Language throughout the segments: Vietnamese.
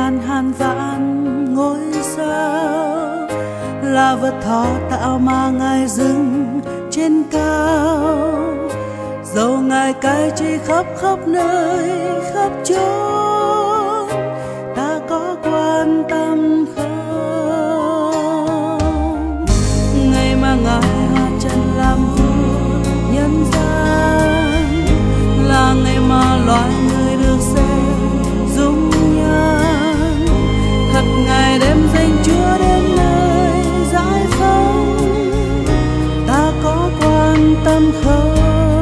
ngàn hàng vạn ngôi sao, là vật thọ tạo mà Ngài dừng trên cao. Dẫu Ngài cai trị khắp khắp nơi khắp chốn, ta có quan tâm không? Ngày mà Ngài hạ trần làm vua nhân gian, là ngày mà loài người được xem dung nhan. Thật Ngài đem danh Chúa đến nơi giải phóng, ta có quan tâm không?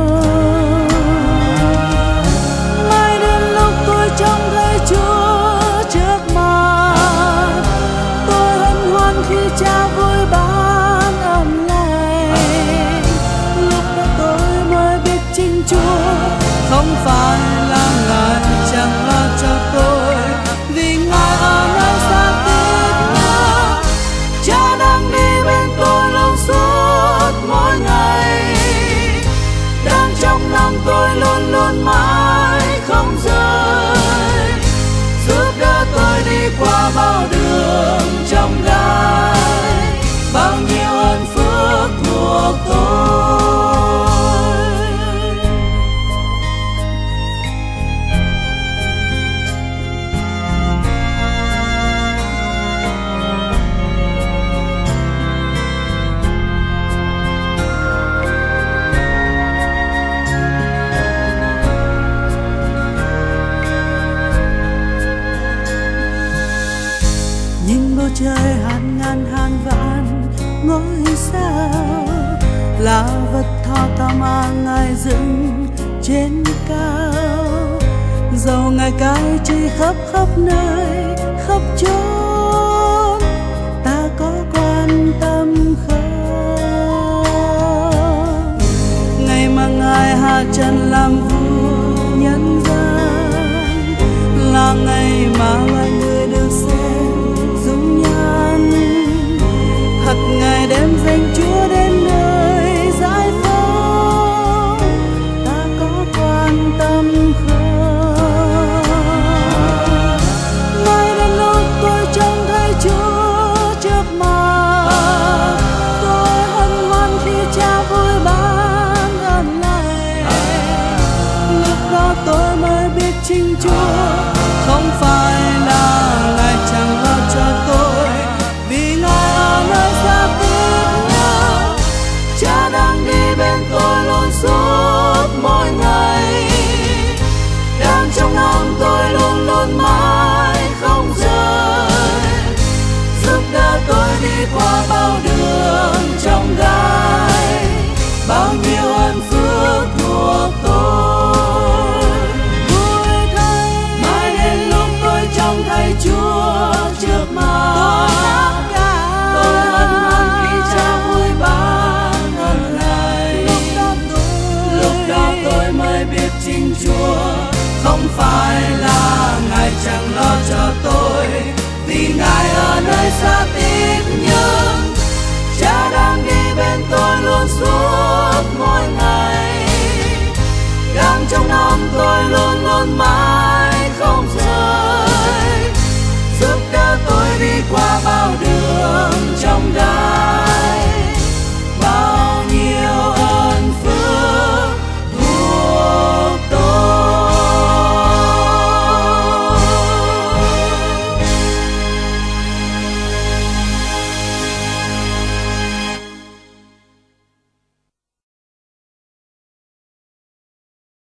Mai đến lúc tôi trông thấy Chúa trước mặt, tôi hân hoan khi Cha vui ban ơn lành. Lúc đó tôi mới biết chính Chúa không phải là Ngài chẳng lo cho tôi, vì Ngài ở nơi xa tít nhau. Cha đang đi bên tôi luôn suốt mỗi ngày, đang trong lòng tôi luôn luôn mãi không rời, giúp đỡ tôi đi qua bao đường trong gai, bao nhiêu ơn phước thuộc tôi. Nhìn bầu trời hàng ngàn hàng vạn ngôi sao, là vật thọ tạo mà Ngài dựng trên cao. Dẫu Ngài cai trị khắp khắp nơi khắp chốn, ta có quan tâm không? Ngày mà Ngài hạ trần làm vua nhân gian, là ngày mà loài người được xem dung nhan. Thật Ngài đem danh Chúa đến nơi giải phóng, ta có quan tâm không? Mai đến lúc tôi trông thấy Chúa trước mặt, tôi hân hoan khi Cha vui ban ơn lành. Lúc đó tôi mới biết chính Chúa không phải là Ngài chẳng lo cho tôi, vì Ngài ở nơi xa tít nhau. Cha đang đi bên tôi luôn suốt mỗi ngày, đang trong lòng tôi luôn luôn mãi không rời, giúp đỡ tôi đi qua bao đường trong gai, bao nhiêu ơn phước thuộc tôi. Vui thay mai đến lúc tôi trông thấy Chúa trước mặt, tôi hân hoan khi Cha vui ban ơn lành. Lúc đó tôi mới biết chính Chúa không phải là Ngài chẳng lo cho tôi, vì Ngài ở nơi xa tít nhưng Cha đang đi bên tôi luôn suốt mỗi ngày, đang trong lòng tôi luôn luôn mãi